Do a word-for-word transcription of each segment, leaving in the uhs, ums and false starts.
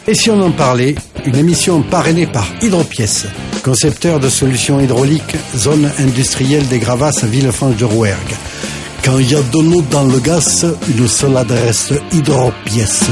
Et si on en parlait, une émission parrainée par Hydropièces, concepteur de solutions hydrauliques, zone industrielle des Gravasses, Villefranche de Rouergue. Quand il y a de l'eau dans le gaz, une seule adresse, Hydropièces.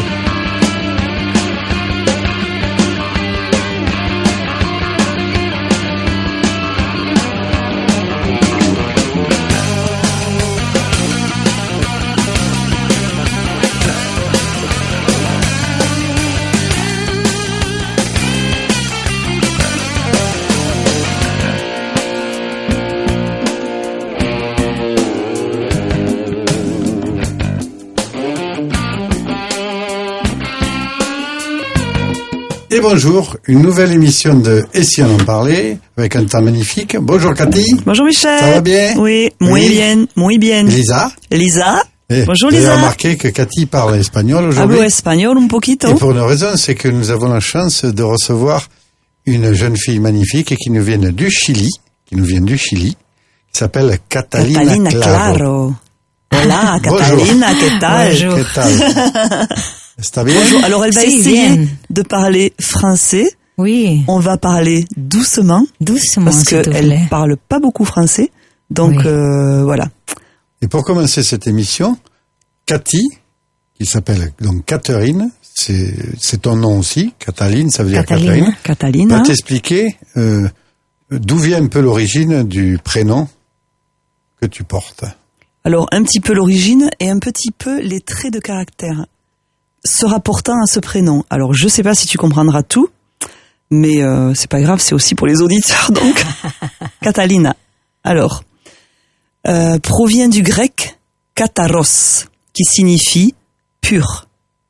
Et bonjour, une nouvelle émission de Et si on en parlait, avec un temps magnifique. Bonjour Cathy. Bonjour Michel. Ça va bien? Oui, muy oui. bien, muy bien. Lisa. Lisa. Et bonjour Lisa. Lisa. Vous avez remarqué que Cathy parle espagnol aujourd'hui. Hablo espagnol un poquito. Et pour une raison, c'est que nous avons la chance de recevoir une jeune fille magnifique qui nous vient du Chili, qui nous vient du Chili, qui s'appelle Catalina, Catalina Claro. Claro. Hola, Catalina, ¿qué tal? Bonjour. ¿Qué tal? Está bien? Bonjour. Alors elle va Si, essayer bien. de parler français. Oui. On va parler doucement. Doucement, Parce s'il te qu'elle plaît. parle pas beaucoup français. Donc, Oui. euh, voilà. Et pour commencer cette émission, Cathy, qui s'appelle donc Catherine, c'est, c'est ton nom aussi, Cataline, ça veut dire Catalina. Catherine, Catalina. va t'expliquer euh, d'où vient un peu l'origine du prénom que tu portes. Alors, un petit peu l'origine et un petit peu les traits de caractère se rapportant à ce prénom. Alors, je sais pas si tu comprendras tout, mais euh, c'est pas grave, c'est aussi pour les auditeurs, donc. Catalina. Alors, euh, provient du grec kataros, qui signifie pur.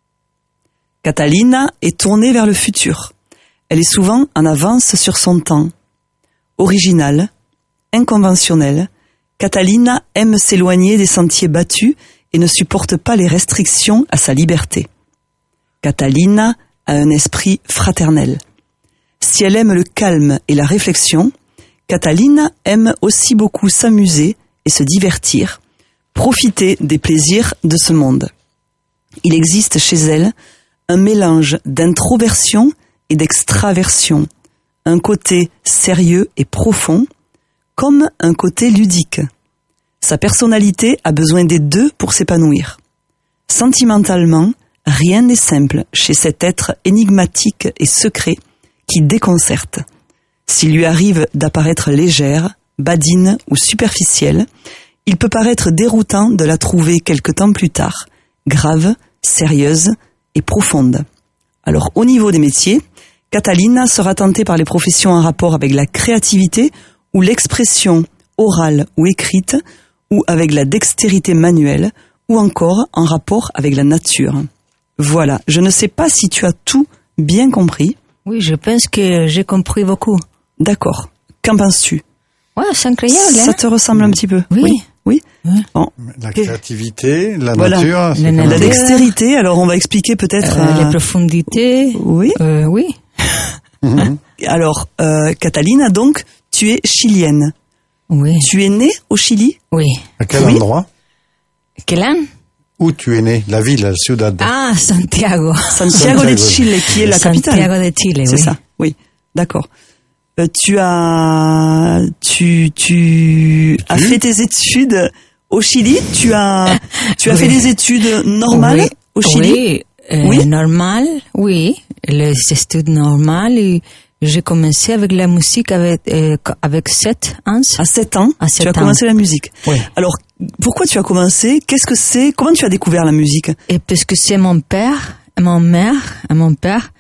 Catalina est tournée vers le futur. Elle est souvent en avance sur son temps. Originale, inconventionnelle, Catalina aime s'éloigner des sentiers battus et ne supporte pas les restrictions à sa liberté. Catalina a un esprit fraternel. Si elle aime le calme et la réflexion, Catalina aime aussi beaucoup s'amuser et se divertir, profiter des plaisirs de ce monde. Il existe chez elle un mélange d'introversion et d'extraversion, un côté sérieux et profond, comme un côté ludique. Sa personnalité a besoin des deux pour s'épanouir. Sentimentalement, rien n'est simple chez cet être énigmatique et secret qui déconcerte. S'il lui arrive d'apparaître légère, badine ou superficielle, il peut paraître déroutant de la trouver quelque temps plus tard, grave, sérieuse et profonde. Alors, au niveau des métiers, Catalina sera tentée par les professions en rapport avec la créativité ou l'expression orale ou écrite, ou avec la dextérité manuelle, ou encore en rapport avec la nature. Voilà, je ne sais pas si tu as tout bien compris. Oui, je pense que j'ai compris beaucoup. D'accord. Qu'en penses-tu? Ouais, c'est incroyable. Ça hein? te ressemble un petit peu? Oui. Oui. Oui. Ouais. Bon. La créativité, la Voilà. nature, c'est La quand La même- nature. dextérité, alors on va expliquer peut-être... Euh, euh, Les profondités. Oui. Euh, oui. Mhm. Alors, euh, Catalina, donc, tu es chilienne. Oui. Tu es née au Chili? Oui. À quel Oui. endroit? Quel an? Où tu es né? La ville, la ciudad. Ah, Santiago. Santiago de Santiago. Chile, qui est la capitale. Santiago de Chile, C'est oui. ça, oui. D'accord. Euh, tu as, tu, tu as Tu fait tes études au Chili. Tu as, tu as Oui. fait des études normales Oui. au Chili. Oui, euh, Oui. normal, oui. Les études normales. Et j'ai commencé avec la musique avec, euh, avec sept ans. À sept ans, À sept tu as ans. commencé la musique. Oui. Alors, pourquoi tu as commencé? Qu'est-ce que c'est? Comment tu as découvert la musique? Et parce que c'est mon père, et mon mère, et mon père,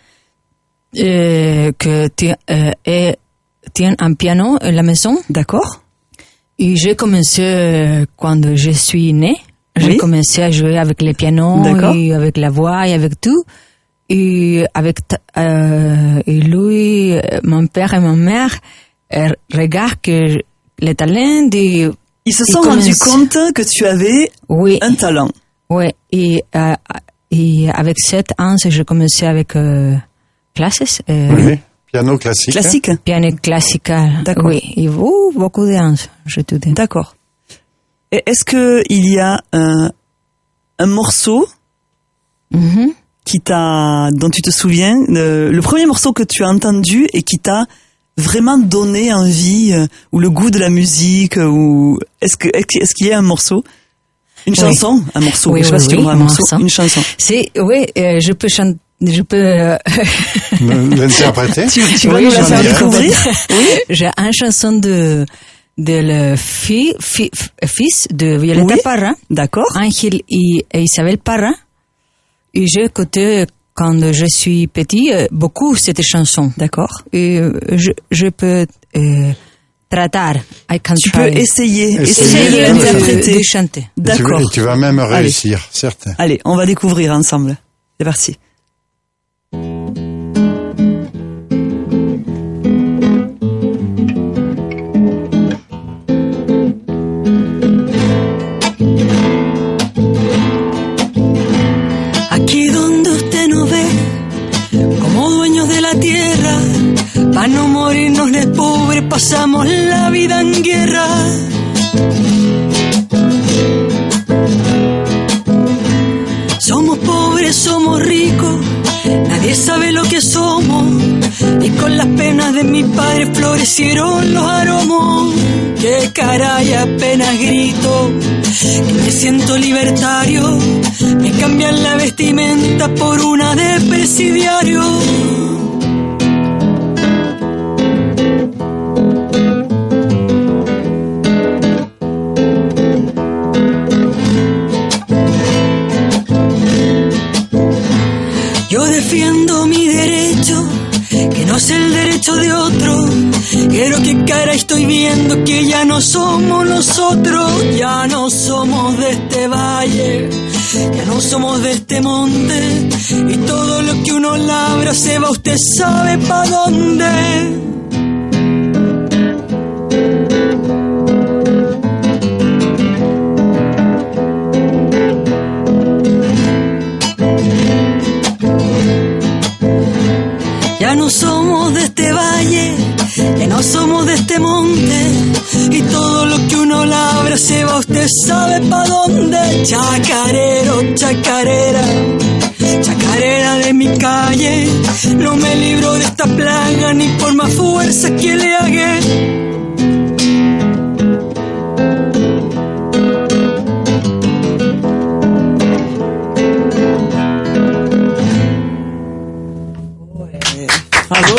euh, que ti- euh, et tient un piano à la maison. D'accord. Et j'ai commencé euh, quand je suis née. J'ai Oui. commencé à jouer avec le piano, D'accord. et avec la voix, et avec tout. Et avec ta- euh, et lui, euh, mon père et ma mère, euh, regardent que le talent de Ils se Ils sont rendus commencent- compte que tu avais oui, un talent. oui. Et euh, et avec sept ans, j'ai commencé avec euh, classes. Euh, Oui. Piano classique. Classique. Piano classical. D'accord. Oui, et vous, beaucoup de danse, je te dis. D'accord. Et est-ce que il y a un, un morceau Mhm. qui t'a, dont tu te souviens, le, le premier morceau que tu as entendu et qui t'a vraiment donné envie, euh, ou le goût de la musique, ou est-ce que est-ce qu'il y a un morceau, une oui. chanson, un morceau, oui, je sais oui, pas si tu oui, vois un morceau, morceau. une chanson. C'est, oui, euh, je peux chanter. Je peux euh... l'interpréter. Tu, tu vas oui, nous la faire dirais. découvrir. Oui, j'ai une chanson de de le fi, fi, fils de Violeta Oui. Parra, D'accord. Ángel et, et Isabelle Parra. Et j'ai écouté quand je suis petit beaucoup cette chanson. D'accord. Et je je peux euh, tratar. I can Tu try. peux essayer, Essayer essayer de- d'interpréter. de chanter. Et tu, vas- D'accord. et tu vas même réussir, certes. Allez, on va découvrir ensemble. C'est parti. Aquí donde usted nos ve, como dueños de la tierra, para no morirnos de pobre pasamos la vida en guerra. Somos pobres, somos ricos, nadie sabe lo que somos, y con las penas de mi padre florecieron los aromos. Qué caray, apenas grito, que me siento libertario, me cambian la vestimenta por una de presidiario. Yo defiendo mi derecho, que no es el derecho de otro. Pero qué cara estoy viendo, que ya no somos nosotros, ya no somos de este valle, ya no somos de este monte, y todo lo que uno labra se va, usted sabe pa' dónde. Ya no somos de este valle, ya no somos de este monte, y todo lo que uno labra se va, usted sabe pa' dónde. Chacarero, chacarera, chacarera de mi calle, no me libro de esta plaga ni por más fuerza que le haga. Bravo.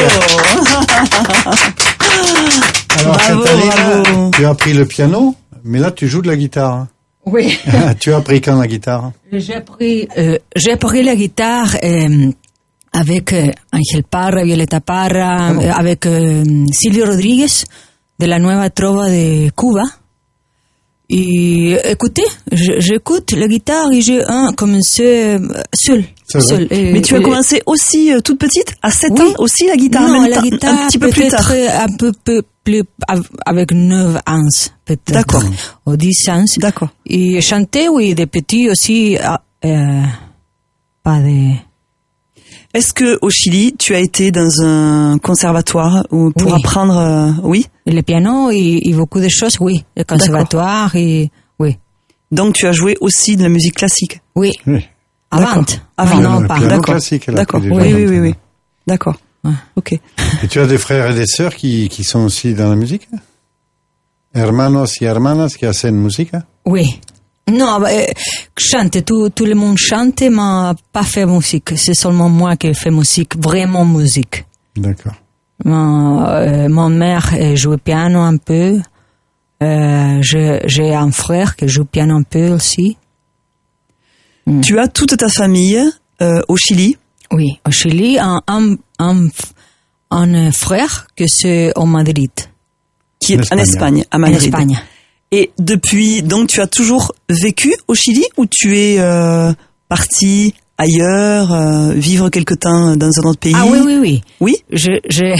Alors, Bravo, Catalina, bravo. tu as appris le piano, mais là, tu joues de la guitare. Oui. Tu as appris quand la guitare? J'ai appris, euh, j'ai appris la guitare euh, avec euh, Ángel Parra, Violeta Parra, bon? euh, avec euh, Silvio Rodríguez de la Nueva Trova de Cuba. Et écoutez, je- j'écoute la guitare et j'ai un commencé euh, seul. C'est vrai. seul. Et- Mais tu as et- commencé aussi euh, toute petite, à sept Oui. ans aussi la guitare, Non, même la temps, guitare un petit peu plus peut-être tard. un peu, peu plus av- avec neuf ans peut-être. D'accord. Ou dix ans. D'accord. Et chanter, oui, des petits aussi, ah, euh, pas de... Est-ce que au Chili, tu as été dans un conservatoire ou pour Oui. apprendre euh, oui. Le piano et, et beaucoup de choses, oui. Le conservatoire et... Oui. Donc tu as joué aussi de la musique classique. Oui. Oui. Avant. Avant. Maintenant, Le pas. piano D'accord. classique, elle a D'accord. appris Oui, déjà oui, oui, longtemps. oui. D'accord. Ouais. Ok. Et tu as des frères et des sœurs qui, qui sont aussi dans la musique? Hermanos y hermanas qui hacen música? Oui. Non, bah, euh, chante, tout, tout le monde chante, mais pas fait musique. C'est seulement moi qui fais musique, vraiment musique. D'accord. Ma, euh, mon mère euh, joue piano un peu. Euh, j'ai, j'ai un frère qui joue piano un peu aussi. Mm. Tu as toute ta famille euh, au Chili. Oui, au Chili, un, un, un, un frère que c'est au Madrid, Qui est En en Espagne. Espagne, à en Madrid. Espagne. Et depuis, donc tu as toujours vécu au Chili ou tu es euh, parti ailleurs, euh, vivre quelque temps dans un autre pays? Ah oui, oui, oui. Oui? Je, je,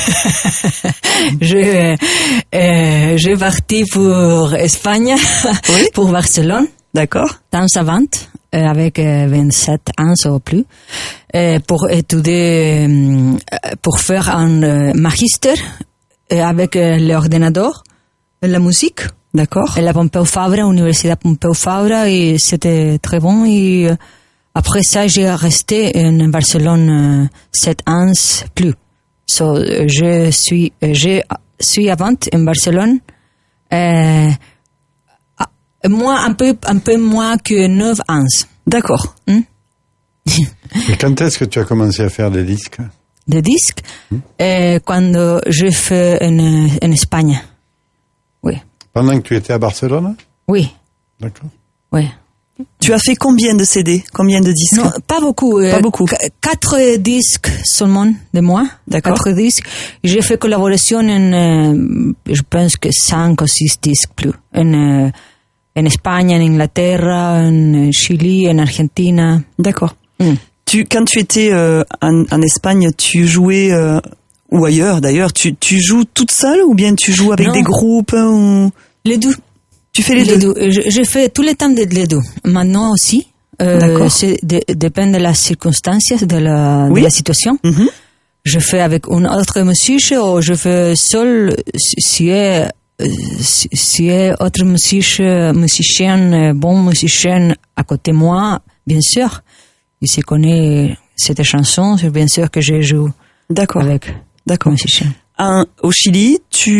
je, euh, j'ai parti pour Espagne, Oui. pour Barcelone, D'accord. temps avant, euh, avec euh, vingt-sept ans ou plus, euh, pour étudier, euh, pour faire un euh, magister euh, avec euh, l'ordinateur, la musique. D'accord. À la Pompeu Fabra, Universidad Pompeu Fabra, et c'était très bon. Et après ça, j'ai resté en Barcelone euh, sept ans plus. So, je suis, je suis avant en Barcelone, euh, moi un peu, un peu moins que neuf ans. D'accord. Hmm? Et quand est-ce que tu as commencé à faire des disques? Des disques, hmm? euh, quand je fais en, en Espagne. Oui. Pendant que tu étais à Barcelone? Oui. D'accord. Oui. Tu as fait combien de C D, combien de disques? Non, pas beaucoup. Pas euh, beaucoup. Qu- quatre disques seulement de moi. D'accord. Quatre disques. J'ai fait collaboration en, euh, je pense que cinq ou six disques plus. En, euh, en Espagne, en Inglaterra, en Chili, en Argentina. D'accord. Mm. Tu, quand tu étais euh, en, en Espagne, tu jouais, euh, ou ailleurs d'ailleurs, tu, tu joues toute seule ou bien tu joues avec Non. des groupes ou... Les deux. Tu fais les, Les deux. deux. Je, je fais tout le temps de, les deux. Maintenant aussi. Euh, D'accord. c'est de, dépend de las circonstances, de la, Oui. de la situation. Mhm. Je fais avec un autre musicien ou je fais seul si, si est si, si est autre musicien, musicien, bon musicien à côté de moi, bien sûr. Il se connaît cette chanson, c'est bien sûr que je joue D'accord. avec D'accord. musicien. Un, au Chili,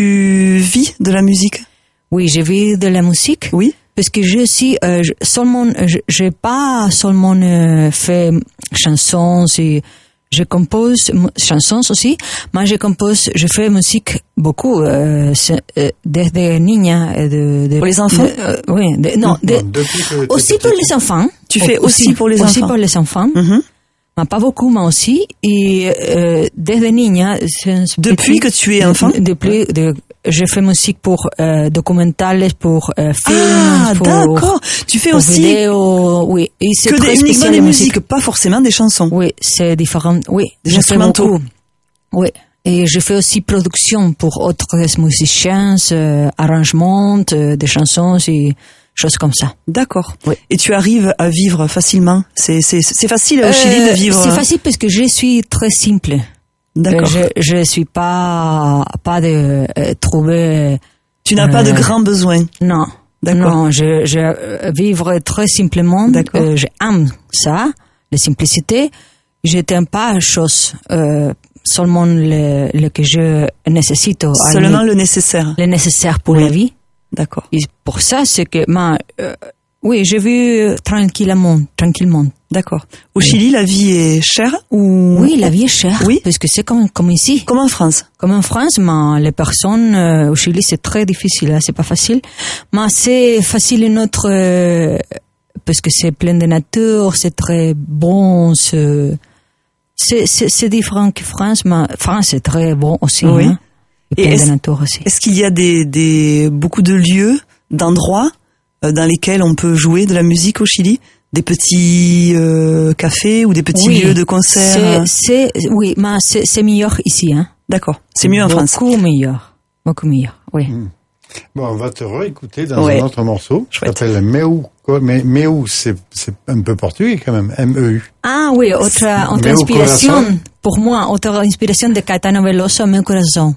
tu vis de la musique? Oui, je vis de la musique. Oui. Parce que je suis euh, je, seulement, je, j'ai pas seulement euh, fait chansons et je compose m- chansons aussi, mais je compose, je fais musique beaucoup, euh, c'est, euh, desde niña. euh, De, de, Pour les enfants? de, euh, Oui, de, non, de, Non, depuis que t'es aussi pour petite. les enfants. Tu fais aussi pour les Aussi enfants. pour les enfants, Mhm. mais pas beaucoup, mais aussi. Et euh, desde niña, c'est- Depuis que tu es enfant? Depuis, de, je fais musique pour euh, documentales, pour euh, films, Ah, pour, d'accord. Tu fais pour aussi vidéos, oui. Et c'est que très des, uniquement spécial, des la musiques, pas forcément des chansons. Oui, c'est différent. Oui, Des je fais instrumentaux. beaucoup. Oui. Et je fais aussi production pour autres musiciens, euh, arrangements, euh, des chansons et choses comme ça. D'accord. Oui. Et tu arrives à vivre facilement? C'est, c'est, c'est facile au Chili Euh, de vivre? C'est facile parce que je suis très simple. D'accord. Euh, Je, je suis pas, pas de euh, trouver. Tu n'as pas de euh, grands besoins. Non. D'accord. Non, je, je euh, vivre très simplement. D'accord. Euh, j'aime ça, la simplicité. Je n'aime pas chose, euh, seulement le, le que je nécessite. Seulement le, le nécessaire. le nécessaire pour Oui. la vie. D'accord. Et pour ça, c'est que, ma, euh, oui, j'ai vu tranquillement, tranquillement. D'accord. Au Oui. Chili, la vie est chère ou? Oui, la vie est chère. Oui. Parce que c'est comme, comme ici. Comme en France. Comme en France, mais les personnes euh, au Chili, c'est très difficile, hein, c'est pas facile. Mais c'est facile une autre, euh, parce que c'est plein de nature, c'est très bon, c'est, c'est, c'est, c'est différent que France, mais France c'est très bon aussi, Oui. hein. Et Et plein est-ce- de nature aussi. Est-ce qu'il y a des, des, beaucoup de lieux, d'endroits euh, dans lesquels on peut jouer de la musique au Chili? Des petits euh, cafés ou des petits Oui, lieux de concert? C'est, c'est, oui, mais c'est, c'est meilleur ici, hein. D'accord. C'est mieux en France. Beaucoup meilleur. Beaucoup meilleur, oui. Bon, on va te réécouter dans Ouais. un autre morceau. Je Chouette. s'appelle Meu. quoi, Mais Meu, c'est, c'est un peu portugais quand même. M E U. Ah oui, autre, autre Meu inspiration, corazón. pour moi, autre inspiration de Caetano Veloso, Meu Corazón.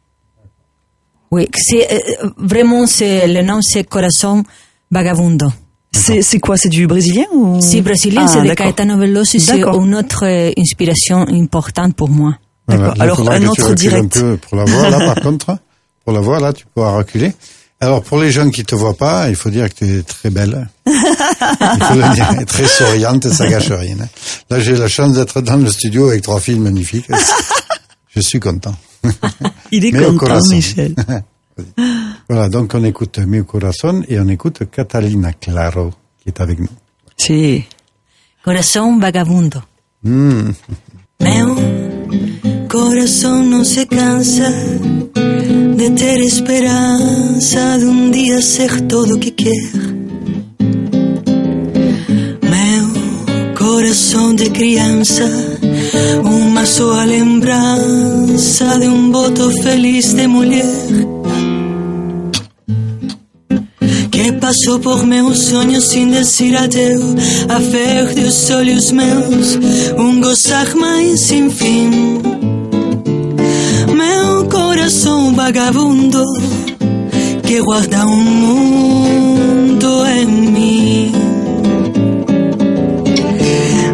Oui, c'est, euh, vraiment, c'est, le nom c'est Corazón Vagabundo. C'est, c'est quoi? C'est du brésilien ou? C'est brésilien, Ah, c'est de d'accord. Caetano Veloso, c'est D'accord. une autre euh, inspiration importante pour moi. D'accord. Voilà, il Alors, faudra un que tu autre recules direct. un peu pour la voix, là, par contre. Pour la voix, là, tu pourras reculer. Alors, pour les gens qui te voient pas, il faut dire que tu es très belle. Il faut le dire. Et très souriante, ça gâche rien. hein. Là, j'ai la chance d'être dans le studio avec trois filles magnifiques. Je suis content. Il est Meu content, corazón. Michel. Voilà, donc on écoute Meu Corazón et on écoute Catalina Claro, qui est avec nous. Si. Corazón Vagabundo. Mm. Meu corazón no se cansa de ter esperança de um dia ser todo o que quer. Meu coração de criança, uma só lembrança de um voto feliz de mulher que passou por meus sonhos sem dizer adeus, a ver de os olhos meus um gozar mais sem fim. Meu coração vagabundo que guarda um mundo em mim.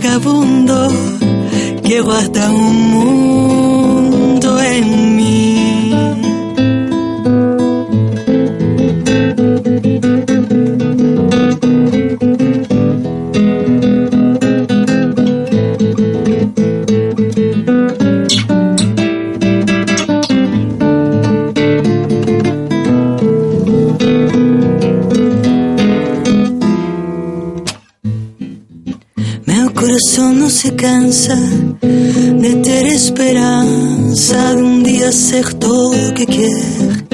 vagabundo que guarda un mundo en mí. Corazón no se cansa de ter esperança de um dia ser todo o que quer.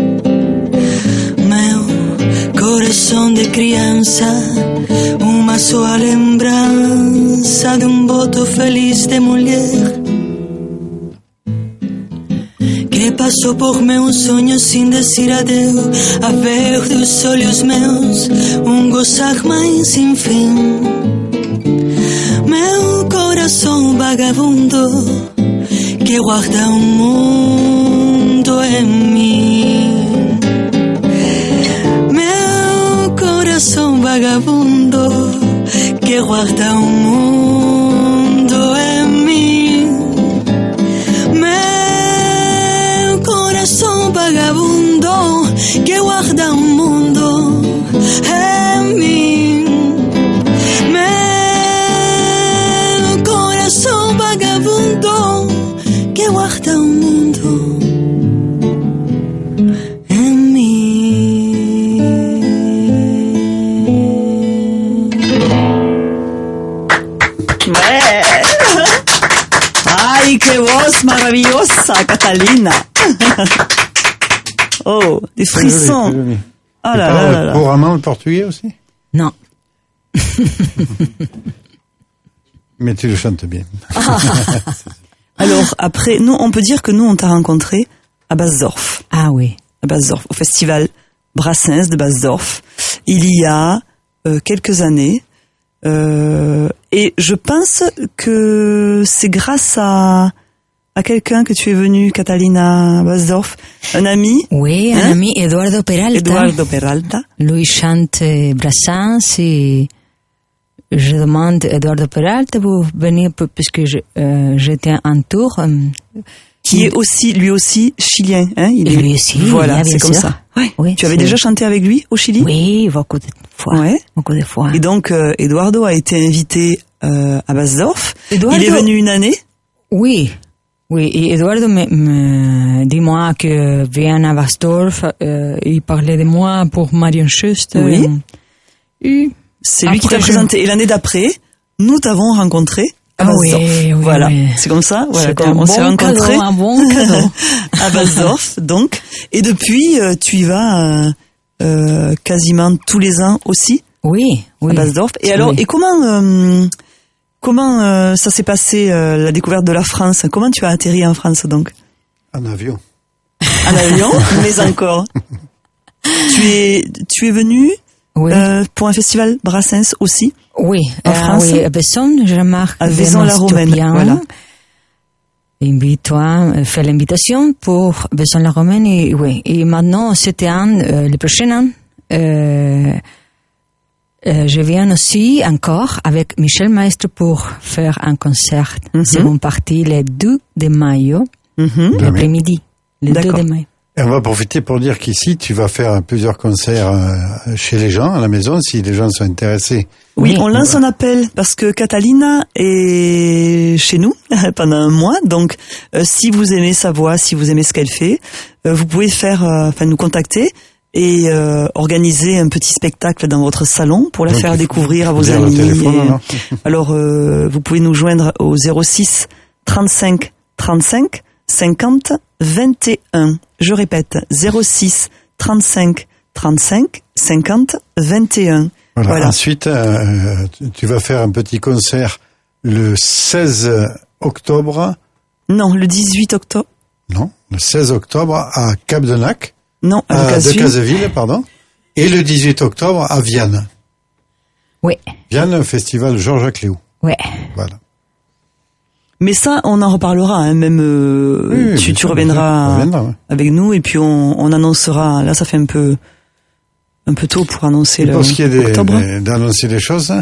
Meu coração de criança, uma só lembrança de um voto feliz de mulher que passou por meus sonhos sem dizer adeus, a ver dos olhos meus um gozar mais sem fim. Meu coração vagabundo que guarda um mundo em mim. Meu coração vagabundo que guarda um mundo em mim. Meu coração vagabundo que guarda um mundo em mim. Que guarda o mundo em mim. É. Ai, que voz maravilhosa, Catalina. Oh, des frissons. Oh là là là là. Couramment le portugais aussi? Non. Mais tu le chantes bien. Alors, après, nous, on peut dire que nous, on t'a rencontré à Basdorf. Ah oui. À Basdorf, au festival Brassens de Basdorf, il y a euh, quelques années. Euh, et je pense que c'est grâce à, à quelqu'un que tu es venu, Catalina, à Basdorf, un ami. Oui, hein? Un ami, Eduardo Peralta. Eduardo Peralta. Lui chante Brassens et je demande à Eduardo Peralta pour venir puisque je, euh, j'étais en tour. Euh, qui est aussi, lui aussi, chilien, hein? Il est, lui aussi, voilà, bien c'est comme sûr. ça. Ouais. Oui, tu avais c'est... déjà chanté avec lui au Chili? Oui, beaucoup de fois. Ouais. Beaucoup de fois. Et donc, euh, Eduardo a été invité euh, à Basdorf. Eduardo... Il est venu une année? Oui. Oui, et Eduardo me, me dit moi que vient à Basdorf, euh, il parlait de moi pour Marion Schuster. Oui. Et c'est lui après, qui t'a je... présenté. Et l'année d'après, nous t'avons rencontré à Basdorf. Ah oui, oui, voilà, oui. C'est comme ça. Voilà, C'était on un s'est bon rencontrés cadeau, un bon cadeau. à Basdorf. Donc, et depuis, euh, tu y vas euh, euh, quasiment tous les ans aussi. Oui, oui. À Basdorf. Et alors, oui. et comment euh, comment euh, ça s'est passé euh, la découverte de la France? Comment tu as atterri en France donc? En avion. En avion, mais encore. Tu es tu es venu. Oui. Euh, pour un festival Brassens aussi. Oui, en euh, France. Oui, à Besson, je remarque. À Vaison-la-Romaine, voilà. Invite-toi, fais l'invitation pour Vaison-la-Romaine et oui. Et maintenant, cet an, euh, le prochain an, euh, euh, je viens aussi encore avec Michel Maestro pour faire un concert. Mm-hmm. Seconde partie le deux de mai, mm-hmm. l'après-midi, le D'accord. deux de mai. Et on va profiter pour dire qu'ici, tu vas faire plusieurs concerts euh, chez les gens, à la maison, si les gens sont intéressés. Oui, oui. on lance un appel parce que Catalina est chez nous pendant un mois. Donc, euh, si vous aimez sa voix, si vous aimez ce qu'elle fait, euh, vous pouvez faire, enfin, euh, nous contacter et euh, organiser un petit spectacle dans votre salon pour la donc, faire découvrir à vos amis. Téléphone, et, alors, euh, vous pouvez nous joindre au zéro six trente-cinq trente-cinq cinquante vingt et un. Je répète, zéro six trente-cinq trente-cinq cinquante vingt et un. Voilà. Voilà. Ensuite, euh, tu vas faire un petit concert le seize octobre. Non, le dix-huit octobre. Non, le seize octobre à Cap-de-Nac. Non, à euh, de Caseville, pardon. Et le dix-huit octobre à Vienne. Oui. Vienne, festival Georges Cléou. Oui. Voilà. Mais ça, on en reparlera, hein, même euh, oui, tu, tu sûr, reviendras reviendra, ouais. avec nous et puis on, on annoncera. Là, ça fait un peu un peu tôt pour annoncer et le pour ce qui est des, octobre. Des, d'annoncer les choses,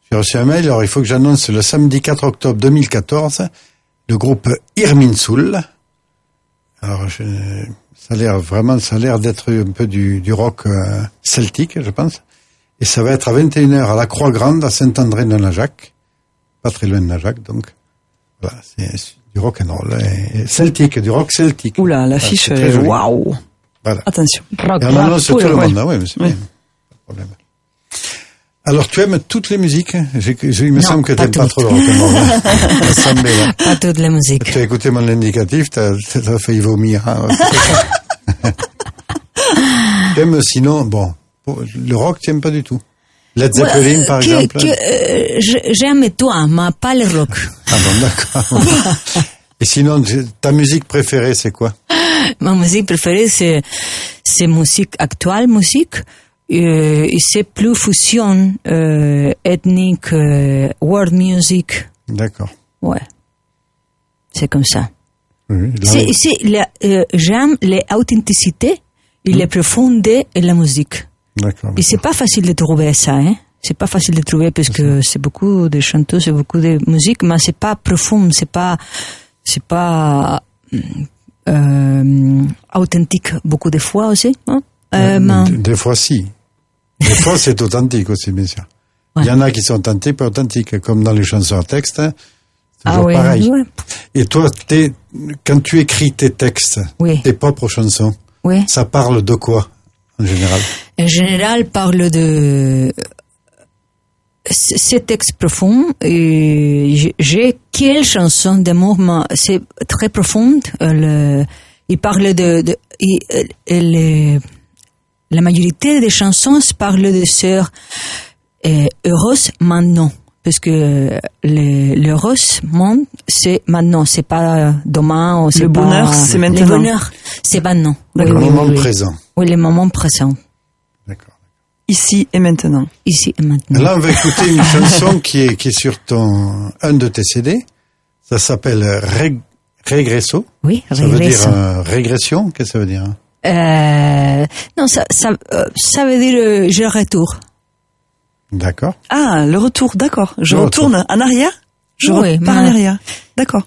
J'ai reçu un mail, alors il faut que j'annonce le samedi quatre octobre deux mille quatorze, le groupe Irminsul. Alors, je, ça a l'air vraiment, ça a l'air d'être un peu du, du rock euh, celtique, je pense. Et ça va être à vingt et une heures à la Croix-Grande, à Saint-André-de-Najac. Pas très loin de Najac, donc. Voilà, c'est du rock and roll. Et celtique, du rock celtique. Oula, l'affiche, voilà, waouh. Voilà. Attention. Rock, Et on annonce tout oui, le oui. monde, hein, oui, mais c'est Oui. bien. Pas de problème. Alors, tu aimes toutes les musiques? J'ai, j'ai, il me Non, semble que pas t'aimes pas toutes. trop le rock and roll. hein. Ça semble bien. Pas toute la musique. Tu as écouté mon indicatif, t'as, t'as failli vomir. Hein. Tu aimes sinon, bon, pour- le rock, tu n'aimes pas du tout. Led Zeppelin, Ouais, par que- exemple. que, euh, je- j'aime toi, mais pas le rock. Ah bon, d'accord. Et sinon, ta musique préférée, c'est quoi? Ma musique préférée, c'est, c'est musique actuelle, musique. Euh, et c'est plus fusion, euh, ethnique, euh, world music. D'accord. Ouais. C'est comme ça. Oui, là, C'est, c'est la, euh, j'aime l'authenticité et la profondeur de la musique. d'accord. Et c'est pas facile de trouver ça, hein. C'est pas facile de trouver parce que c'est beaucoup de chanteuses, c'est beaucoup de musique, mais c'est pas profond, c'est pas, c'est pas, euh, authentique beaucoup de fois aussi, hein. Euh, mais- Des, des fois, si. Des fois, c'est authentique aussi, bien sûr. Ouais. Il y en a qui sont authentiques, pas authentiques, comme dans les chansons à texte. hein. C'est Ah toujours oui, pareil. ouais. Et toi, t'es, quand tu écris tes textes, Oui. tes propres chansons, Oui. ça parle de quoi, en général? En général, parle de c- ces textes profonds. Et j'ai- j'ai quelques chansons d'amour, mais c'est très profond. Euh, le- il parle de, de il- euh, le- la majorité des chansons parlent de sœurs euh, heureuses maintenant. Parce que le, l'heureux monde, c'est maintenant, c'est pas demain ou c'est Le pas... bonheur, c'est maintenant. Le bonheur, c'est maintenant. Le Oui, oui, moment oui, oui. présent. Oui, le moment présent. D'accord. Ici et maintenant. Ici et maintenant. Là, on va écouter une chanson qui est, qui est sur ton, un de tes C D. Ça s'appelle Reg- Regresso. Oui, Ça veut dire regresso. euh, régression. Qu'est-ce que ça veut dire? hein Euh, non, ça, ça, euh, ça veut dire euh, je retourne. D'accord. Ah, le retour, d'accord. Je Le retourne en arrière? Je Oui, repars en mais- arrière. D'accord.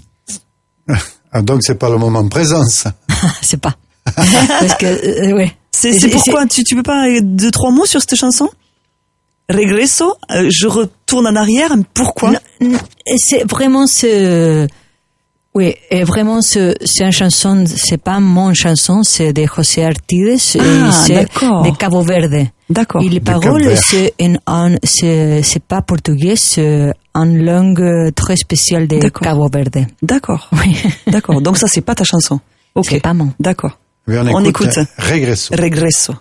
Ah, donc c'est pas le moment présent, ça. C'est pas. Parce que, euh, ouais. C'est, Et c'est pourquoi tu, tu peux pas deux, trois mots sur cette chanson? Regresso, euh, je retourne en arrière, mais pourquoi? Non, non, et c'est vraiment ce, oui, et vraiment ce, c'est une chanson, c'est pas mon chanson, c'est de José Artides, et Ah, c'est d'accord. de Cabo Verde. D'accord. Et les De paroles, Cap-Vert. c'est en, en- c'est, c'est pas portugais, c'est en langue très spéciale de D'accord. Cabo Verde. D'accord. Oui. D'accord. Donc ça, c'est pas ta chanson. Ok. C'est pas mon. D'accord. Mais on On écoute, écoute. euh, Regresso. Regresso.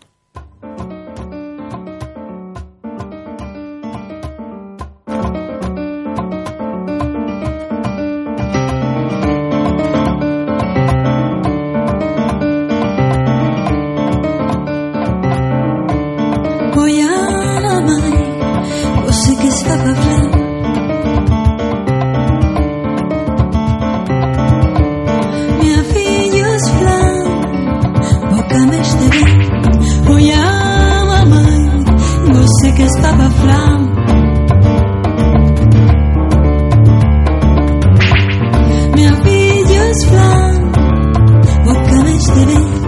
Oi, a mãe, você que estava falando. Minha filha falando, boca me esteve. Oi, a mãe, você que estava falando. Minha filha falando, boca me esteve.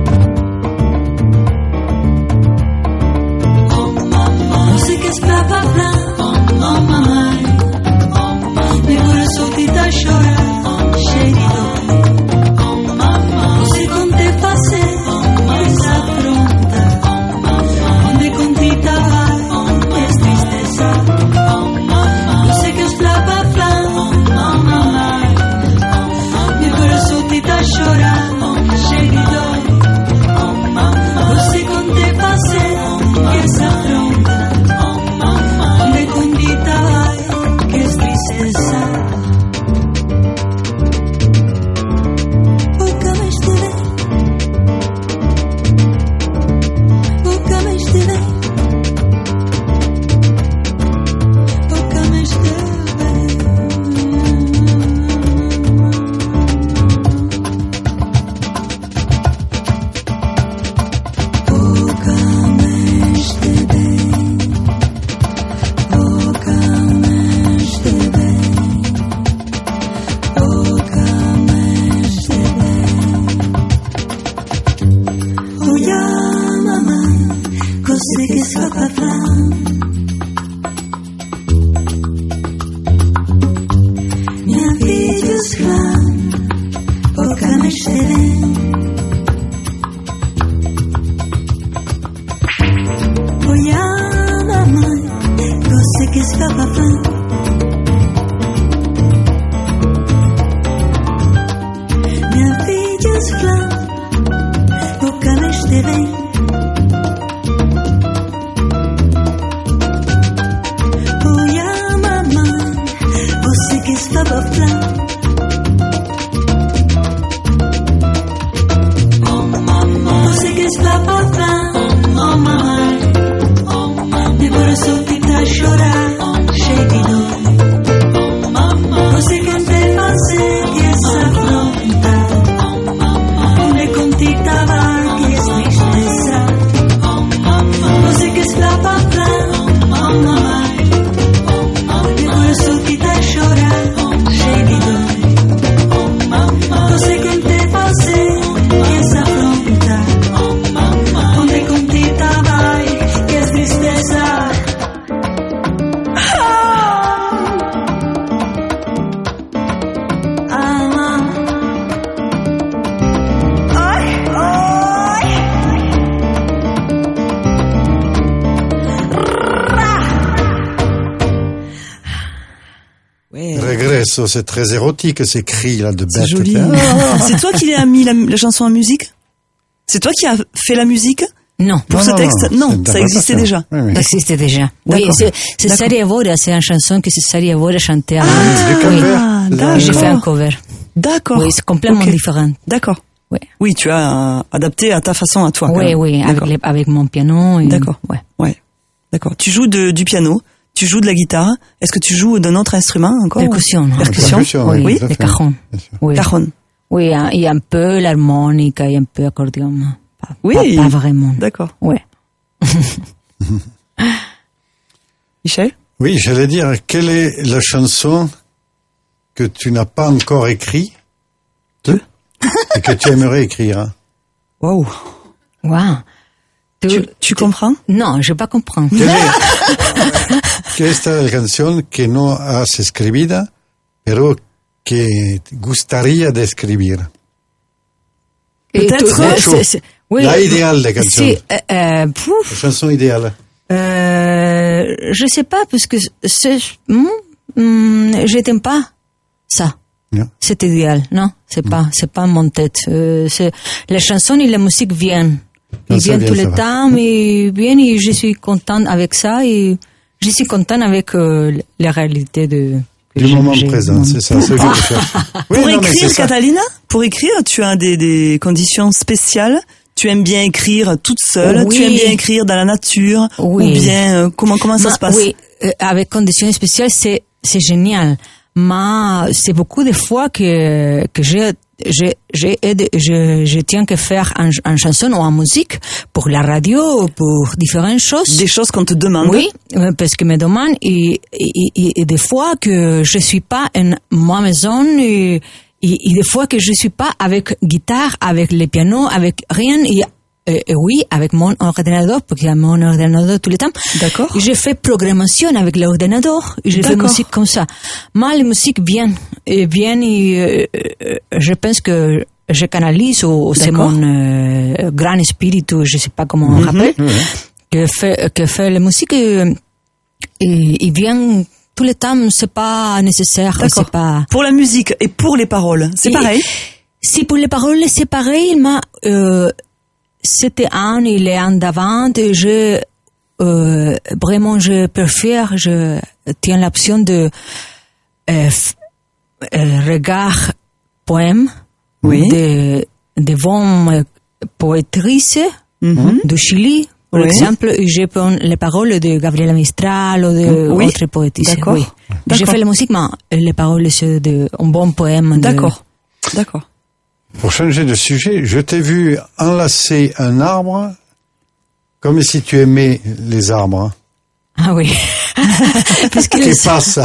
Você que estava falando, oh mamãe, meu coração te tá chorando, cheio de dor. Você conte fazer essa afronta, onde contita vai, es tristeza. Você que estava falando, oh mamãe, meu coração te tá chorando, cheio de dor. Você conte fazer essa afronta, onde condita vai, Você que só pra falar. Minha vida esclava, pouca mais serena. Oi, a mamãe, você que só pra falar. Minha vida esclava, pouca mais serena. Stop of love. Oh mamá, você que estava of love. Oh mamá, oh mamá, meu coração fica a chorar, cheio de dor. Oh mamá, você que te fazer que essa afronta. Oh mamá, onde contigo tava que es tristeza. Oh mamá, você que estava of love. Oh mamá, meu coração fica a chorar. Regresso, c'est très érotique ces cris là de bête. C'est joli. Ah, c'est toi qui as mis la, la chanson en musique? C'est toi qui as fait la musique? Non. Pour non, ce non, texte? Non, non ça existait déjà. Oui, oui. Ça existait déjà. Oui, c'est, c'est Sari Avora, c'est une chanson que c'est Sari Avora chantait avant. Ah, oui. d'accord. J'ai fait un cover. D'accord. Oui, c'est complètement okay. différent. D'accord. Oui. Oui, tu as euh, adapté à ta façon, à toi. Oui, oui, avec, les, avec mon piano. Et... D'accord. Ouais. Ouais. D'accord. Tu joues de, du piano, tu joues de la guitare. Est-ce que tu joues d'un autre instrument encore? Percussion. Percussion. Percussion, oui. oui. Le cajon. Oui. Cajon. Oui, il y a un peu l'harmonica, il y a un peu l'accordéon. Pas, oui. Pas, pas vraiment. D'accord. Oui. Michel? Oui, j'allais dire, quelle est la chanson que tu n'as pas encore écrite et que tu aimerais écrire? Waouh. Waouh. Tu, tu, tu comprends? Non, je ne pas comprendre. ¿Qué es la canción que no has escribida, pero que gustaría de escribir? Peut-être. Oui, la idéale de canción. Si, euh, euh, la chanson idéale. Euh, je sais pas, parce que c'est, hmm, hmm, je t'aime pas ça. Yeah. C'est idéal, non? C'est mm. pas, c'est pas mon tête. Euh, c'est, les chansons et la musique viennent. Ils viennent vient, tout le temps, mais viennent et je suis contente avec ça et je suis contente avec euh, la réalité de... Du moment présent, mon... c'est ça, c'est ce que je cherche. Oui, pour non, écrire, Catalina, pour écrire, tu as des, des conditions spéciales. Tu aimes bien écrire toute seule, oui. Tu aimes bien écrire dans la nature, oui. Ou bien euh, comment comment ça Ma, se passe? Oui, euh, avec conditions spéciales, c'est c'est génial. Mais c'est beaucoup de fois que que je je je je, je tiens que faire un, un chanson ou en musique pour la radio, pour différentes choses. Des choses qu'on te demande. Oui, parce que me demandent et, et, et, et des fois que je suis pas en ma maison et, et, et des fois que je suis pas avec guitare, avec le piano, avec rien. Et, et, et oui, avec mon ordinateur, parce qu'il y a mon ordinateur tout le temps. D'accord. Et je fais programmation avec l'ordinateur et je fais musique comme ça. Mais la musique vient, et vient et euh, je pense que je canalise ou c'est mon euh, grand esprit, je sais pas comment on mm-hmm. rappelle, mm-hmm. que fait que fait la musique et, et il vient tout le temps, c'est pas nécessaire. D'accord. C'est pas... Pour la musique et pour les paroles, c'est et, pareil? Si pour les paroles c'est pareil, mais euh, c'était un, il est un d'avant et je euh, vraiment je préfère, je tiens l'option de euh, euh, regard poème, oui. de de bons poétrices mm-hmm. du Chili. Par oui. exemple, je prends les paroles de Gabriela Mistral ou de oui. autres poétisses. D'accord. Oui. D'accord. J'ai fait la musique, mais les paroles c'est de un bon poème. D'accord. De... D'accord. Pour changer de sujet, je t'ai vu enlacer un arbre comme si tu aimais les arbres. Ah oui. Parce que les pasa.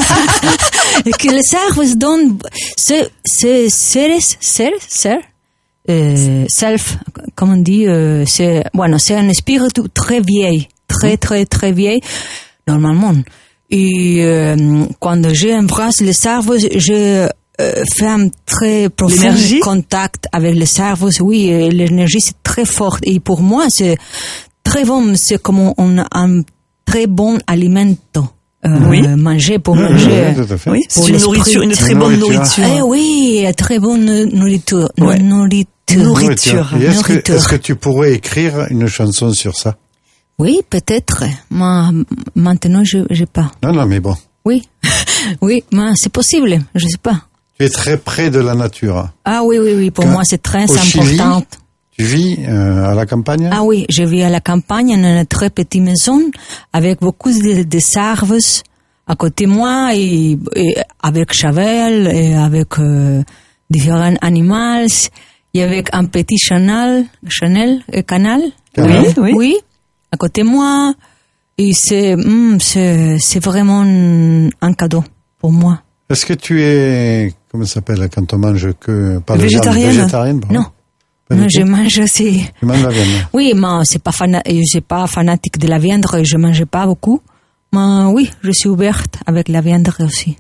Que les arbres donnent, c'est, c'est, seres, seres, seres, euh, self, comme on dit, euh, c'est, bueno, c'est un esprit très vieil, très, très, très vieil, normalement. Et euh, quand j'embrasse le cerveau, je euh, fais un très profond l'énergie? contact avec le cerveau. Oui, l'énergie, c'est très forte. Et pour moi, c'est très bon, c'est comme on a un très bon aliment. Euh, oui. Manger pour Oui, manger. oui, tout à fait. Oui, c'est Pour une l'esprit. nourriture, une très Une bonne nourriture. nourriture. Eh oui, très bonne nourriture. Ouais. Nourriture. Nourriture. Et est-ce que, Nourriture. est-ce que tu pourrais écrire une chanson sur ça? Oui, peut-être. Mais maintenant, je n'ai pas. Non, non, mais bon. Oui, oui, mais c'est possible. Je sais pas. Tu es très près de la nature. Ah oui, oui, oui. Pour Quand- moi, c'est très au Chili, important. Tu vis euh, à la campagne? Ah oui, je vis à la campagne, dans une très petite maison, avec beaucoup de, de cerveaux à côté de moi, et, et avec cheval, et avec euh, différents animaux, et avec un petit chanel, chanel, euh, canal. Canal. Oui, oui. Oui, à côté de moi. Et c'est, mm, c'est, c'est vraiment un cadeau pour moi. Est-ce que tu es, comment ça s'appelle quand on mange que pas de viande, Végétarienne? végétarienne? pardon. Non, Pas du non, tout. je mange aussi. Tu manges la viande. Oui, mais c'est pas fana- je suis pas fanatique de la viande, je mange pas beaucoup. Mais oui, je suis ouverte avec la viande aussi.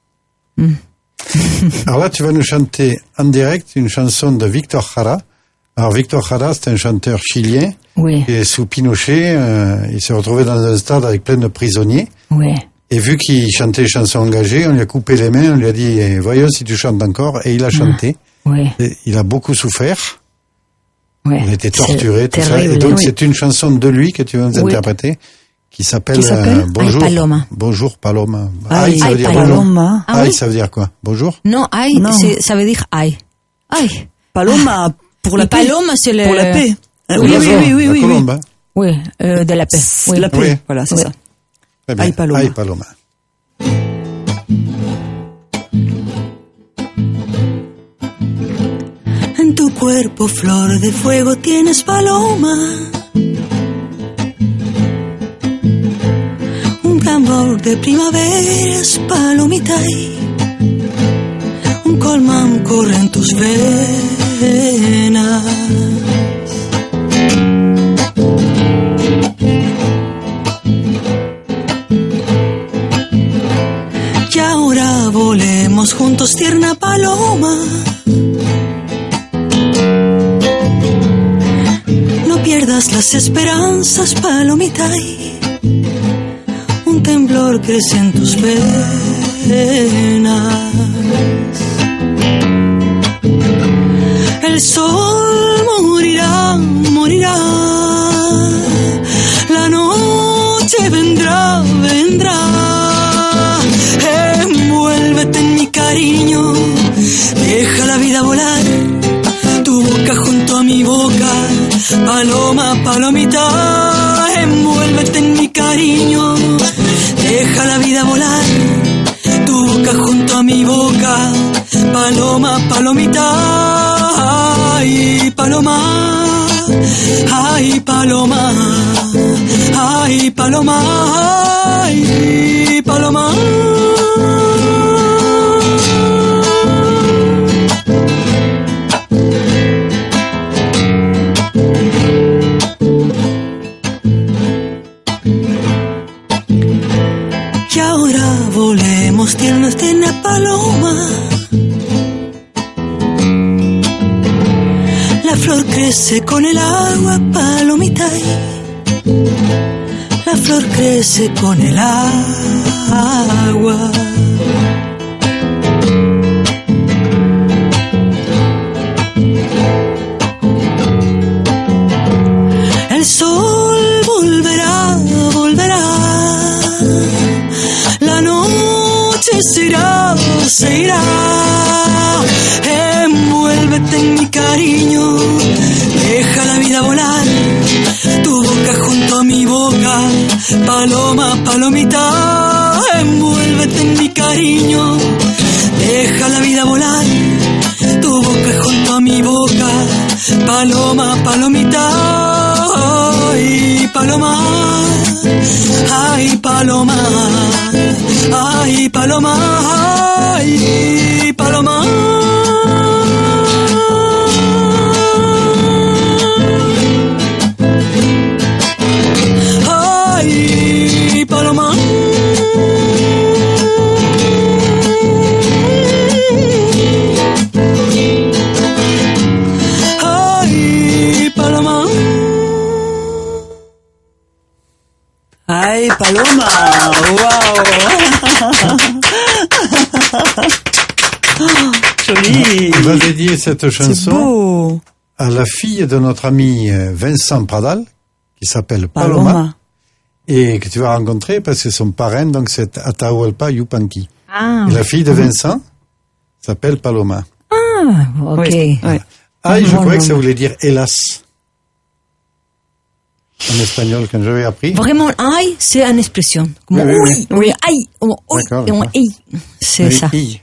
Alors là, tu vas nous chanter en direct une chanson de Victor Jara. Alors Victor Jara, c'est un chanteur chilien Oui, qui est sous Pinochet. Euh, il s'est retrouvé dans un stade avec plein de prisonniers. oui, Et vu qu'il chantait des chansons engagées, on lui a coupé les mains, on lui a dit eh, « Voyons si tu chantes encore ». Et il a chanté. oui, Et il a beaucoup souffert. oui. Il a été C'est torturé, tout ça. terrible, Et donc, oui. c'est une chanson de lui que tu vas nous Oui. interpréter, qui s'appelle Qui s'appelle euh, Bonjour. Ay, Paloma. Bonjour, Paloma. Aïe, Aïe, ça veut Ay, dire Paloma. bonjour. Paloma. Ah Aïe, oui? ça veut dire quoi? Bonjour? Non, ay, Non. c'est- ça veut dire ay. Ay. Paloma, pour la Et paix. paloma, c'est le... Pour la paix. Ah, Oui, oui, oui, oui, oui, oui, La oui, colombe, hein. Oui, euh, de la paix. oui. Oui. La paix, Oui. voilà, c'est Oui. ça. Très bien. Aïe, Paloma. Aïe, Paloma. En tu cuerpo, flor de fuego, tienes paloma. Un tambor de primavera es palomita y un colmán corre en tus venas. Y ahora volemos juntos, tierna paloma. No pierdas las esperanzas, palomita, y un temblor crece en tus venas. El sol morirá, morirá. La noche vendrá, vendrá. Envuélvete en mi cariño, deja la vida volar. Tu boca junto a mi boca, paloma, palomita. Envuélvete en mi cariño, deja la vida volar. Tu boca junto a mi boca, paloma, palomita. Ay, paloma, ay, paloma, ay, paloma, ay, paloma. Y ahora volemos tiernos, tierna paloma. La flor crece con el agua, palomita. Y la flor crece con el agua. El sol volverá, volverá. La noche se irá, se irá. Envuélvete en mi cariño, deja la vida volar. Tu boca junto a mi boca, paloma, palomita. Envuélvete en mi cariño, deja la vida volar. Tu boca junto a mi boca, paloma, palomita. Ay, paloma, ay, paloma, ay, paloma, ay, paloma. Ay, Paloma. Waouh. Joli. On va dédier cette chanson C'est beau. à la fille de notre ami Vincent Pradal, qui s'appelle Paloma, Paloma. et que tu vas rencontrer parce que son parrain, donc, c'est Atahualpa Yupanqui. Ah, Et la fille de Vincent s'appelle Paloma. ah, ok. Oui, oui. Ah, et je Bon, croyais que bon. ça voulait dire hélas. En espagnol, quand j'avais appris. Vraiment, aïe, c'est une expression. Comme Oui, oui, oui, oui, aïe, comme oui, D'accord, comme d'accord. aïe. C'est Oui, ça. oui.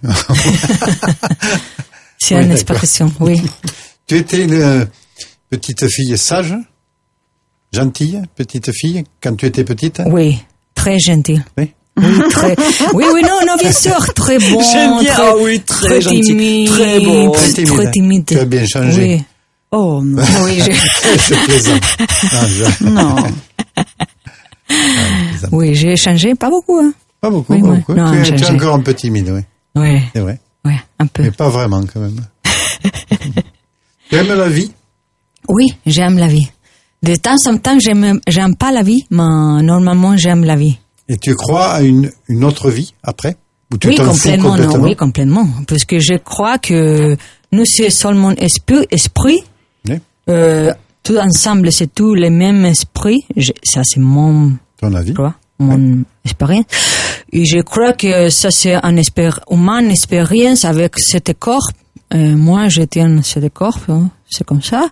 C'est Oui, une d'accord. expression, oui. Tu étais une euh, petite fille sage, gentille, petite fille, quand tu étais petite. Oui, très gentil. Oui. Oui, très. Oui, oui, non, non, bien sûr, très bon. J'aime bien. Très, Ah oui, très gentil, timide, très beau. Très timide, Très hein. timide. Tu as bien changé. Oui. Oh, non. Oui, je- C'est plaisant. Ah, je- Non. plaisant. oui, j'ai changé, pas beaucoup, hein. Pas beaucoup, Oui, pas oui. beaucoup. Non, tu, es, j'ai- tu es j'ai- encore un peu timide, oui. Oui, C'est vrai. oui, un peu. Mais pas vraiment, quand même. Tu aimes la vie? Oui, j'aime la vie. De temps en temps, j'aime, j'aime pas la vie, mais normalement, j'aime la vie. Et tu crois à une, une autre vie après? Ou tu Oui, t'en fous complètement, non, complètement? oui, complètement. Parce que je crois que nous, c'est seulement esprit, esprit. Oui. Euh, tout ensemble, c'est tout le même esprit. Je- ça, c'est mon, Ton avis? quoi, mon expérience. Et je crois que ça, c'est une expér- humaine expérience avec cet corps. Euh, moi, j'étais dans ce corps, hein, c'est comme ça.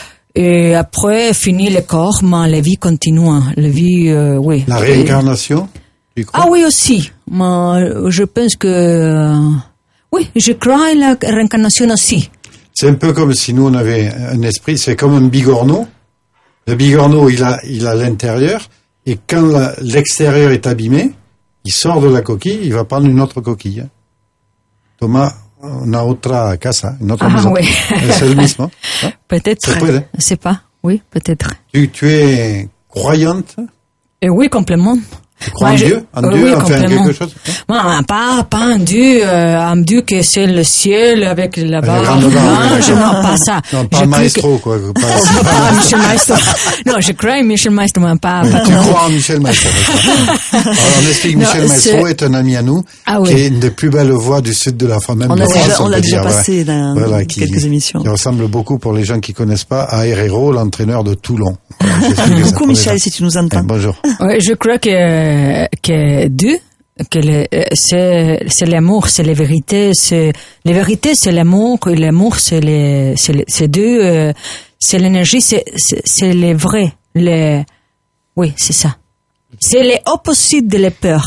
Et après, fini le corps, mais la vie continue. hein. La vie, euh, oui. La réincarnation? Tu y crois? Ah oui, aussi. Mais je pense que... euh, oui, je crois à la réincarnation aussi. C'est un peu comme si nous, on avait un esprit, c'est comme un bigorneau. Le bigorneau, il a, il a l'intérieur, et quand la- l'extérieur est abîmé, il sort de la coquille, il va prendre une autre coquille. Thomas, una otra casa, une autre Ah, maison. oui. C'est le mismo. Hein? Peut-être. Ça peut, hein. Je sais pas. Oui, peut-être. Tu, tu es croyante? Et oui, complètement. Tu crois Moi, en je- Dieu? En euh, Dieu, oui, enfin, en complètement. quelque chose? Hein? Moi, pas, pas un Dieu, euh, un Dieu que c'est le ciel avec la barre. grande barre, Non, oui. je, non, pas ça. Non, pas Je crois maestro, quoi. Pas, que- pas Michel Maestro. Non, je crois à Michel Maestro, mais pas, Oui, pas tu non. crois en Michel Maestro. d'accord. Alors, on explique, Non, Michel Maestro c'est- est un ami à nous, Ah oui. qui est une des plus belles voix du sud de la France, même On de l'a France, déjà, on peut l'a déjà dire, voilà. passé dans Voilà, qui, quelques émissions. qui ressemble beaucoup, pour les gens qui connaissent pas, à Herrero, l'entraîneur de Toulon. Voilà, j'explique ça Coucou pour les Michel, gens. si tu nous Eh, entends. bonjour. Ouais, je crois que, que Dieu, que le- euh, c'est, c'est l'amour, c'est la vérité, c'est, la vérité c'est l'amour, et l'amour c'est les, c'est, le- c'est Dieu, euh, c'est l'énergie, c'est, c'est, c'est le vrai, le, oui, c'est ça. C'est l'opposite de la peur.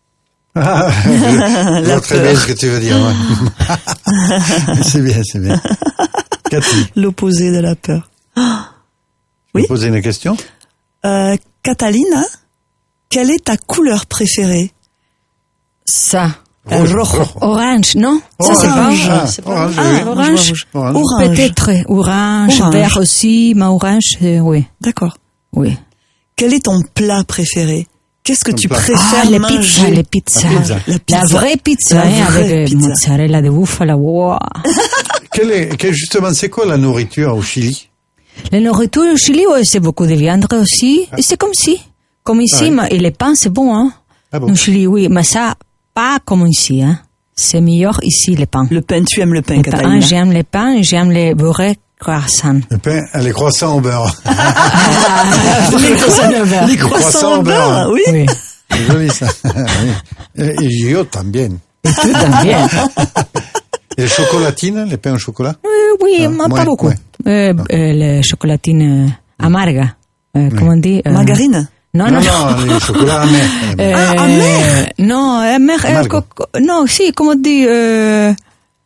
Ah, je vois très bien ce que tu veux dire. Ouais. C'est bien, c'est bien. Cathy, L'opposé de la peur. tu Oui. veux poser une question? Euh, Catalina, quelle est ta couleur préférée? Ça. Rouge, rojo. rojo. Orange, non? Ça c'est pas Orange. Ah, c'est pas orange, ah, oui. orange. Rouge. Orange. Orange. Peut-être orange, Orange. vert aussi, mais orange, euh, oui, D'accord. oui. Quel est ton plat préféré? Qu'est-ce que Ton tu plat. préfères Ah, les manger? pizzas, les pizzas. La pizza. La pizza. La vraie pizza, La hein, vraie avec euh, pizza. mozzarella de bouffala. Wow. Quelle est, quelle, justement, c'est quoi la nourriture au Chili? La nourriture au Chili, ouais, c'est beaucoup de viande aussi. Et c'est comme si. Comme ici, Ah oui. mais, et les pains, c'est bon, hein. Ah bon? Au Chili, oui, mais ça, pas comme ici, hein. C'est meilleur ici, les pains. Le pain, tu aimes le pain, Les pains, Catalina. j'aime les pains, j'aime les beurre croissants. Le pain, les croissants au beurre. Les croissants au beurre. Les croissants croissants au au beurre. beurre, oui. Oui. C'est joli, ça. Oui. Et et yo también. Tout también. Et les chocolatines, les pains au chocolat? Euh, oui, Ah, mais ouais, pas beaucoup. ouais. Euh, euh, les chocolatines euh, amargas. Euh, Comment on dit? euh, Margarine. Non, non, non. non, les chocolats amers. Euh, Ah, amer. Non, amer. euh, Amargo. co- co- non, si, comment on dit? Euh,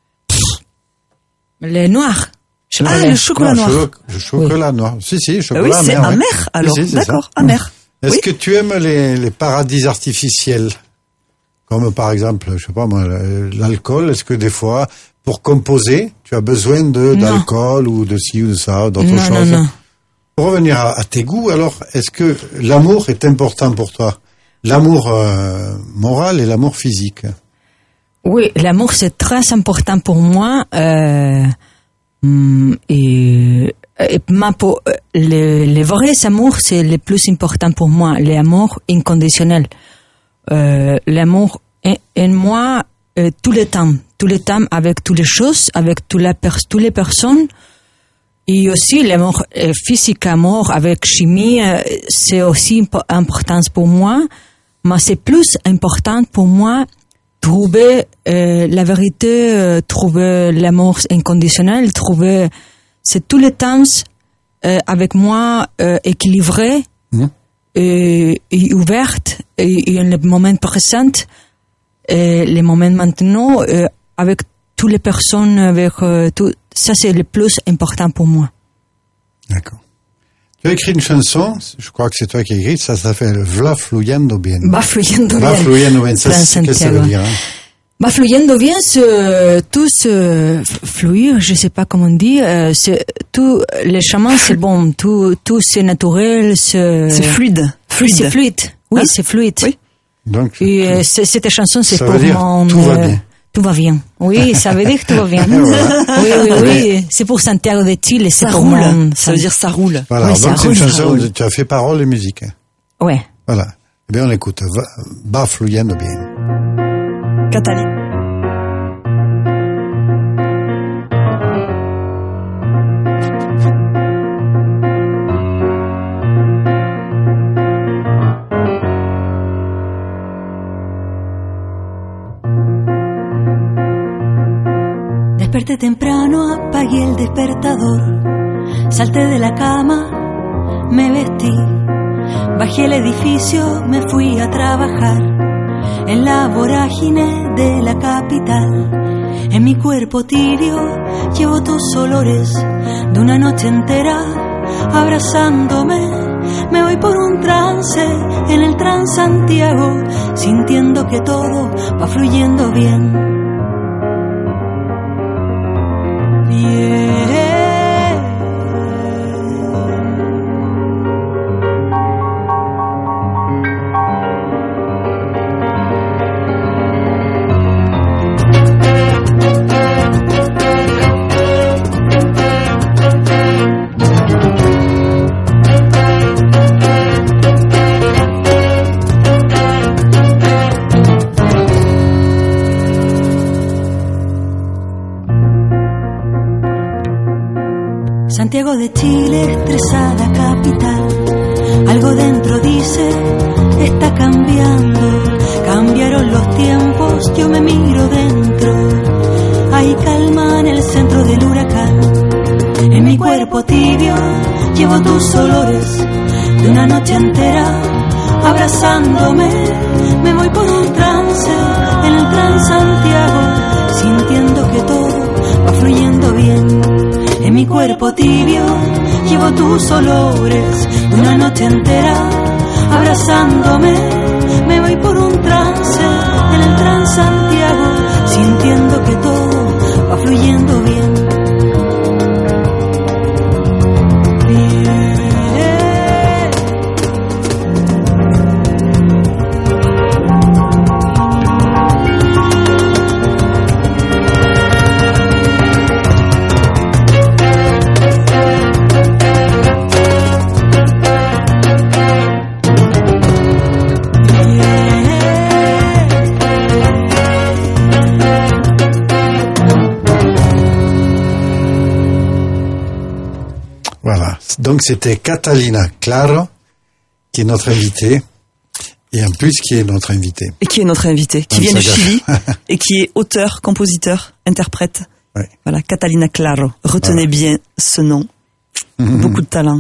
les noirs. Je sais Ah, pas, le chocolat Non, noir. cholo- le chocolat noir. Si, si, Ah chocolat oui, c'est amer. ouais. amer, alors. Si, si, c'est ça. D'accord, amer. Est-ce Oui. que tu aimes les, les paradis artificiels? Comme par exemple, je sais pas moi, le- l'alcool. Est-ce que des fois, pour composer, tu as besoin de, d'alcool ou de ci ou de ça, d'autres Non, choses? non, non. Pour revenir à, à tes goûts, alors, est-ce que l'amour est important pour toi? L'amour euh, moral et l'amour physique. Oui, l'amour c'est très important pour moi. Euh, hum, et Et ma, pour, le, le vrai amour, c'est le plus important pour moi, l'amour inconditionnel. Euh, l'amour en, en moi, euh, tout le temps, tout le temps avec toutes les choses, avec toutes les, pers- toutes les personnes. Et aussi l'amour euh, physique, amour avec chimie, euh, c'est aussi impo- important pour moi. Mais c'est plus important pour moi trouver euh, la vérité, euh, trouver l'amour inconditionnel, trouver c'est tous les temps euh, avec moi euh, équilibré mmh. et, et ouverte et, et en le moment présent et le moment maintenant euh, avec toutes les personnes avec euh, tout ça c'est le plus important pour moi. D'accord. Tu as écrit une chanson, je crois que c'est toi qui as écrit, ça s'appelle Va fluyendo bien. Va fluyendo bien. Va fluyendo bien, ça, qu'est-ce que ça veut dire hein? Va fluyendo bien, c'est tout ce fluir, je sais pas comment on dit, euh, c'est tout les chemins c'est bon, tout tout c'est naturel, c'est c'est fluide, fluide. C'est fluide. Oui, hein? C'est fluide. Oui. Donc et euh, c'est, cette chanson c'est ça pour veut dire, mon tout va bien. Tout va bien. Oui, ça veut dire que tout va bien. Voilà. Oui, oui, oui. C'est pour Santiago de Chile, c'est ça pour roule. Mon... Ça veut dire ça roule. Voilà, oui, donc ça c'est roule, une chanson où tu as fait parole et musique. Ouais. Voilà. Eh bien, on écoute. Va, va fluyendo bien. Catalina. Desperté temprano, apagué el despertador, salté de la cama, me vestí, bajé el edificio, me fui a trabajar en la vorágine de la capital. En mi cuerpo tibio llevo tus olores de una noche entera abrazándome. Me voy por un trance en el Transantiago, sintiendo que todo va fluyendo bien. Yeah. Santiago de Chile, estresada capital. Algo dentro dice, está cambiando. Cambiaron los tiempos, yo me miro dentro. Hay calma en el centro del huracán. En mi cuerpo tibio llevo tus olores de una noche entera abrazándome. Me voy por un trance en el Transantiago, sintiendo que todo va fluyendo bien. En mi cuerpo tibio llevo tus olores de una noche entera abrazándome. Me voy por un trance en el Transantiago, sintiendo que todo va fluyendo bien. Donc c'était Catalina Claro qui est notre invitée et en plus qui est notre invitée. Et qui est notre invitée, qui vient du Chili et qui est auteur, compositeur, interprète. Oui. Voilà, Catalina Claro. Retenez voilà. bien ce nom. Mm-hmm. Beaucoup de talent.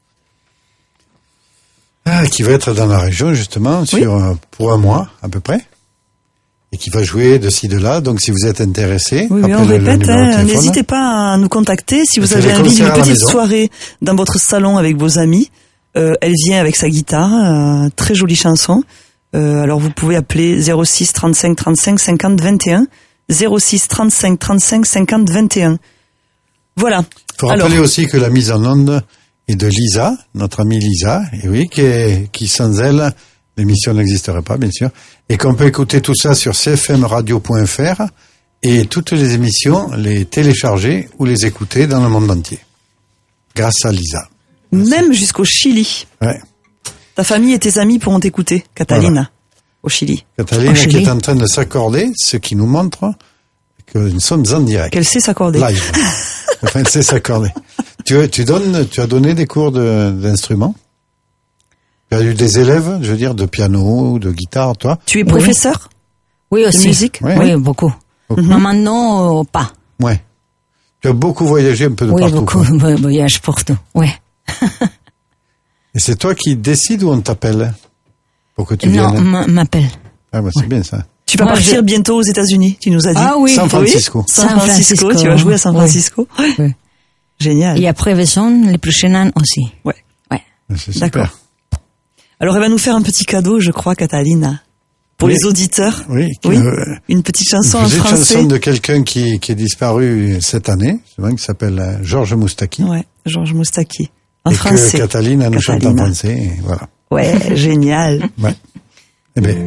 Ah, qui va être dans la région justement sur, oui. pour un mois à peu près. Et qui va jouer de ci, de là. Donc, si vous êtes intéressé, oui, oui, on le, répète, le hein, n'hésitez pas à nous contacter. Si vous avez envie d'une petite soirée dans votre salon avec vos amis, euh, elle vient avec sa guitare, euh, très jolie chanson. Euh, alors, vous pouvez appeler zéro six trente-cinq trente-cinq cinquante vingt et un, zéro six trente-cinq trente-cinq cinquante vingt et un. Voilà. Il faut rappeler alors, aussi que la mise en onde est de Lisa, notre amie Lisa, et oui, qui, est, qui sans elle, l'émission n'existerait pas, bien sûr, et qu'on peut écouter tout ça sur c f m radio point f r et toutes les émissions, les télécharger ou les écouter dans le monde entier. grâce à Lisa. Même jusqu'au Chili. Ouais. Ta famille et tes amis pourront t'écouter, Catalina, voilà. Au Chili. Catalina qui est en train de s'accorder, ce qui nous montre que nous sommes en direct. Qu'elle sait s'accorder. Live. Enfin, elle sait s'accorder. Tu, tu donnes, tu as donné des cours de, d'instruments? Tu as eu des élèves, je veux dire, de piano ou de guitare, toi? Tu es professeur? Oui, aussi. De musique? Oui, oui, beaucoup. beaucoup. Mais maintenant, euh, pas. Ouais. Tu as beaucoup voyagé un peu de oui, partout. Oui, beaucoup de voyages partout, oui. Et c'est toi qui décides où on t'appelle pour que tu non, viennes? Non, m'appelle. Ah bah c'est ouais. bien ça. Tu vas Moi, partir je... bientôt aux États-Unis, tu nous as dit. Ah oui. San Francisco. Oui. San Francisco. San Francisco. Tu vas jouer à San Francisco. Oui. Oui. Génial. Et après Besson, les prochains ans aussi. Ouais. Ouais. C'est super. D'accord. Alors elle va nous faire un petit cadeau, je crois, Catalina. Pour oui. les auditeurs. Oui. oui. Euh, une petite chanson une petite en français. chanson de quelqu'un qui, qui est disparu cette année, c'est vrai, qui s'appelle Georges Moustaki. Ouais, Georges Moustaki. En et français. que Catalina nous chante en français, et voilà. Ouais, génial. Ouais. Eh bien.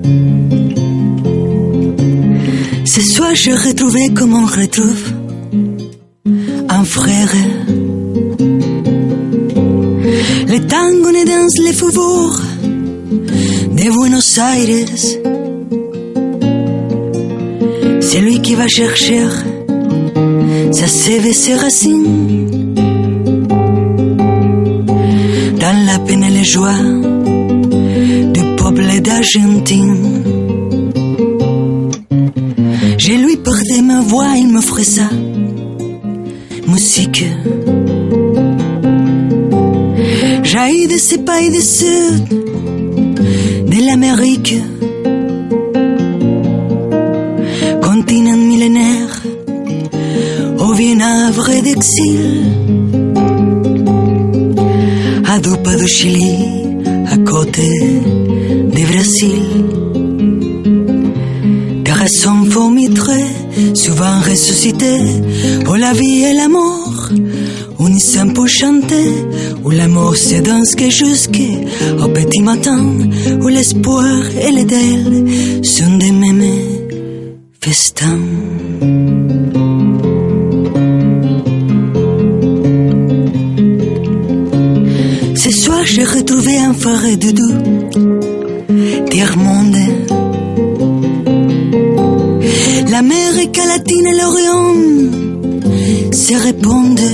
Ce soir, je retrouvais comme on retrouve un frère. Le tango ne danse les faubourgs de Buenos Aires. C'est lui qui va chercher sa sève et ses racines dans la peine et les joies du peuple d'Argentine. Je lui portais ma voix, il m'offrait ça, musique. Jaillit de ces pays du sud, de l'Amérique, continent millénaire, au vinavre d'exil, à deux pas du Chili, à côté du Brésil. Des raisons fourmitrées, souvent ressuscitées, pour la vie et la mort, unissant pour chanter, où l'amour se danse que jusqu'au petit matin, où l'espoir et les d'elle sont des mêmes festins. Ce soir, j'ai retrouvé un forêt de doux, tiers-monde. L'Amérique latine et l'Orient se répondent.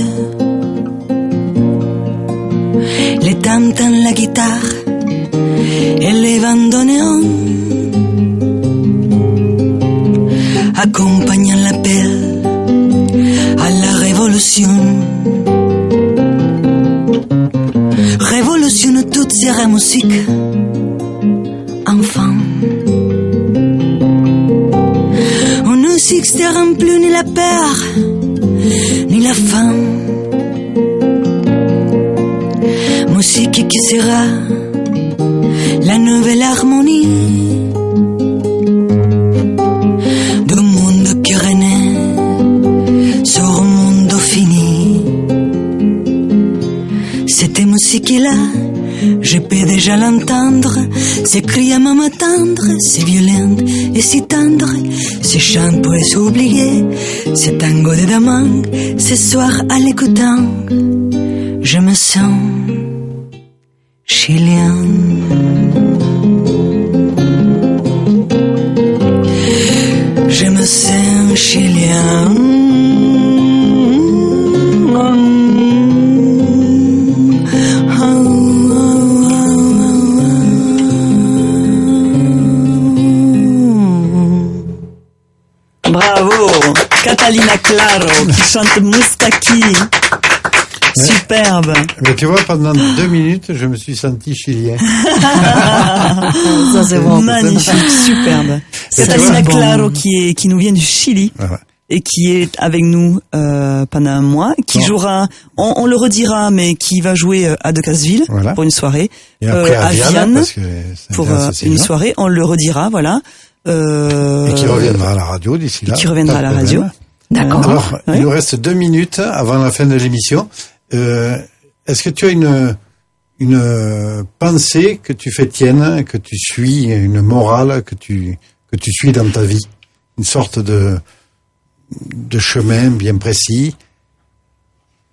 Les tam-tams, la guitare et les bandoneons accompagnant l'appel à la révolution. Révolution où tout sera musique, enfin. On ne s'externe plus ni la peur, ni la faim. Musique qui sera la nouvelle harmonie du monde qui renaît sur un monde fini. Cette musique-là, je peux déjà l'entendre, ces cris à maman tendre, c'est violent et si tendre, ces chants pour s'oublier, ce tango de demain, ce soir à l'écoutant, je me sens chilien. Je me sens chilien. Bravo, Catalina Claro qui chante Moustaki. Superbe. Mais tu vois, pendant deux minutes, je me suis senti chilien. Ça c'est bon. Magnifique, superbe. Catalina Claro qui est qui nous vient du Chili. Voilà. Et qui est avec nous euh, pendant un mois, qui bon. jouera, on, on le redira, mais qui va jouer à Decazeville voilà. pour une soirée, et après euh, à, à Vienne, Vienne parce que pour euh, une soirée, on le redira, voilà. Euh, et qui reviendra à la radio d'ici là. Et qui reviendra à la radio. D'accord. Alors, ouais. il nous reste deux minutes avant la fin de l'émission. Euh, est-ce que tu as une une pensée que tu fais tienne, que tu suis, une morale que tu que tu suis dans ta vie, une sorte de de chemin bien précis?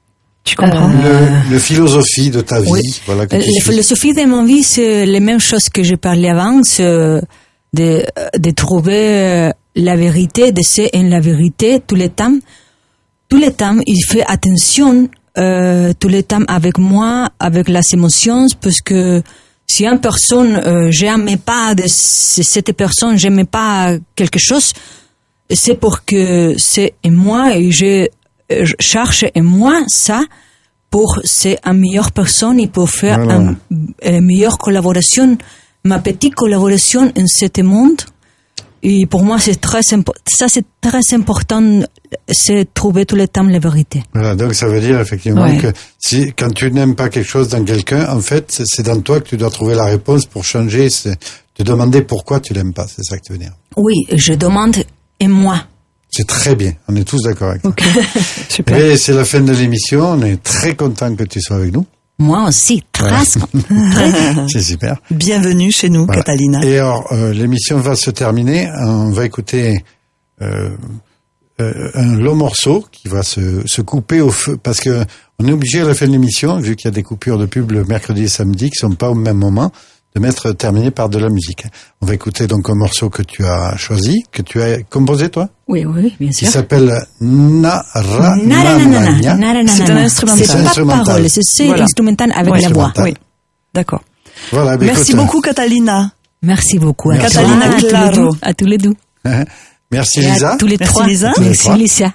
Tu comprends Euh, Le, le philosophie de ta vie, Oui. voilà que Euh, tu La suis. philosophie de mon vie, c'est les mêmes choses que j'ai parlé avant, c'est de, de trouver la vérité, de ser en la vérité tout le temps. Tout le temps, il fait attention euh, tout le temps avec moi, avec les émotions, parce que si une personne, euh, j'aime pas de c- cette personne, j'aime pas quelque chose, c'est pour que c'est en moi et je, je cherche en moi ça pour ser une meilleure personne et pour faire Voilà. une, une meilleure collaboration, ma petite collaboration en ce monde. Et pour moi, c'est très impo- ça c'est très important, c'est trouver tout le temps la vérité. Voilà, donc ça veut dire effectivement Ouais. que si quand tu n'aimes pas quelque chose dans quelqu'un, en fait, c'est- c'est dans toi que tu dois trouver la réponse pour changer, c'est te demander pourquoi tu l'aimes pas, c'est ça que tu veux dire. Oui, je demande en moi. C'est très bien, on est tous d'accord avec toi. Ok, super. Et c'est la fin de l'émission, on est très content que tu sois avec nous. Moi aussi, très, C'est super. Bienvenue chez nous, Voilà. Catalina. Et alors, euh, l'émission va se terminer. On va écouter euh, euh, un long morceau qui va se, se couper au feu, parce que on est obligé à la fin de l'émission, vu qu'il y a des coupures de pub le mercredi et samedi qui sont pas au même moment, de mettre terminé par de la musique. On va écouter donc un morceau que tu as choisi, que tu as composé toi, Oui, oui, bien qui sûr. s'appelle Nara Nananana, Nanana. nananana. C'est un instrumental. C'est C'est pas instrumental. parole, c'est c'est Voilà. instrumental avec Ouais. la voix. Instrumental. Oui, d'accord. Voilà, ben Merci écoute, beaucoup, Catalina. Merci beaucoup. À Merci. toi, Catalina à tous les Claro. deux. À tous les deux. merci Et Lisa. à tous les Merci, trois. Lisa. Tous les Merci trois. Lisa.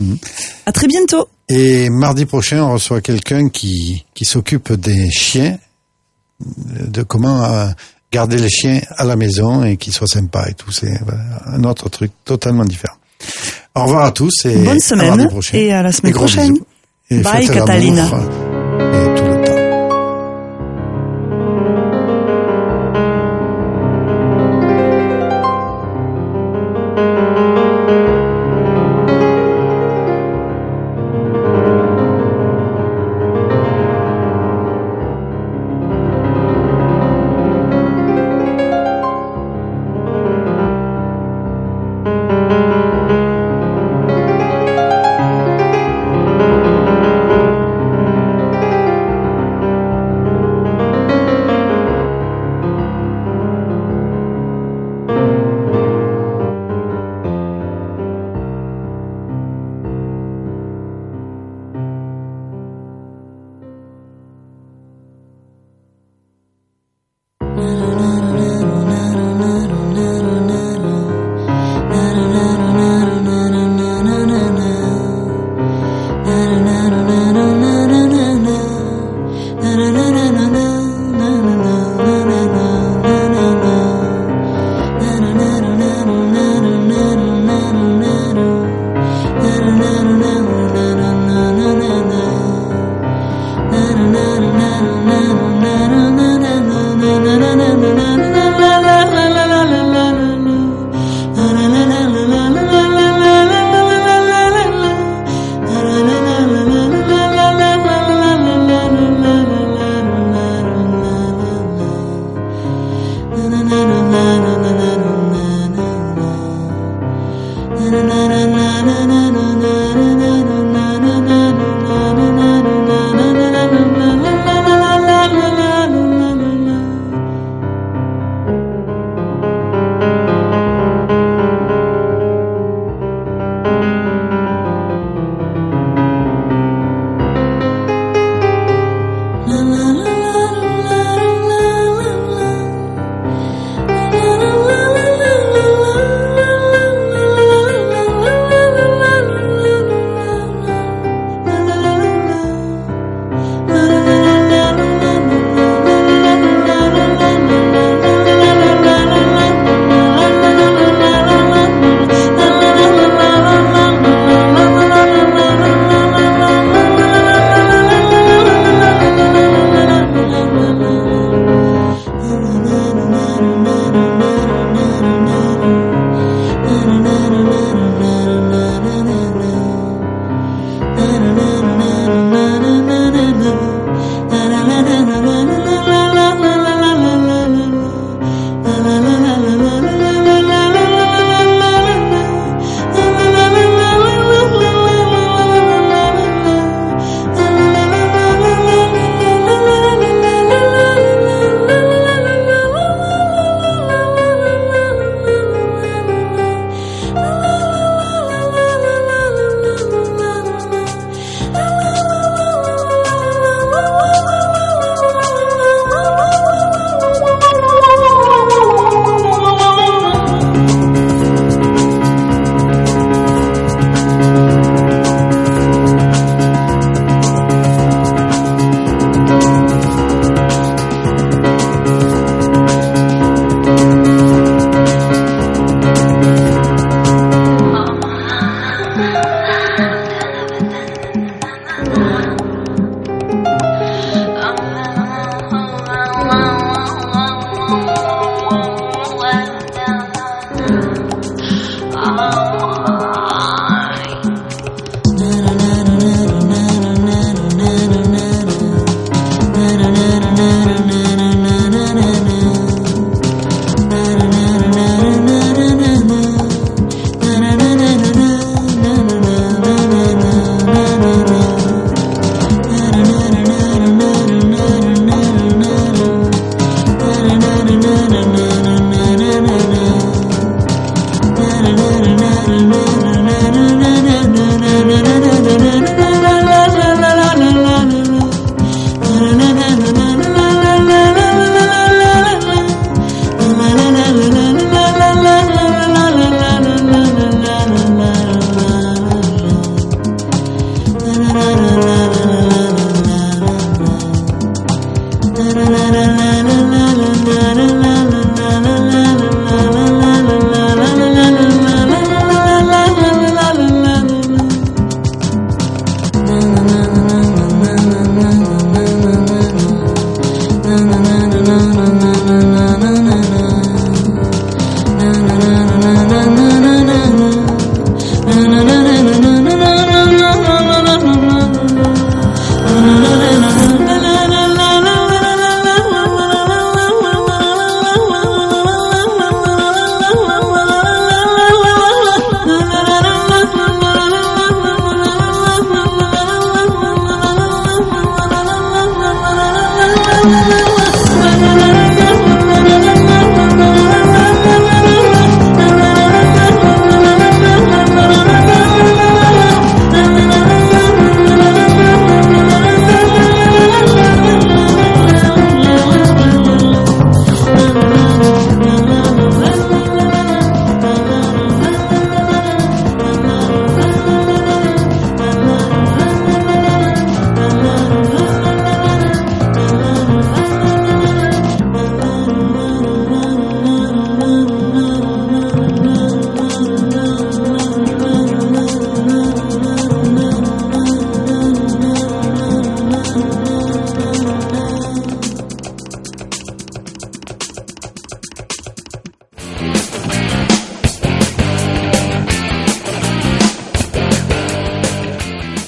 À très bientôt. Et mardi prochain, on reçoit quelqu'un qui, qui s'occupe des chiens, de comment euh, garder les chiens à la maison et qu'ils soient sympas et tout. C'est voilà, un autre truc totalement différent. Au revoir à tous et Bonne à mardi semaine prochain. et à la semaine Et gros prochaine. bisous. Et Bye, faites l'amour, Catalina. euh, et tout le temps.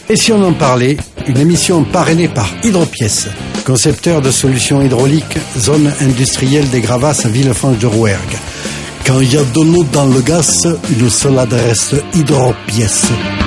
Et si on en parlait, une émission parrainée par Hydropièces, concepteur de solutions hydrauliques, zone industrielle des Gravasses, Villefranche de Rouergue. Quand il y a de l'eau dans le gaz, une seule adresse, Hydropièces.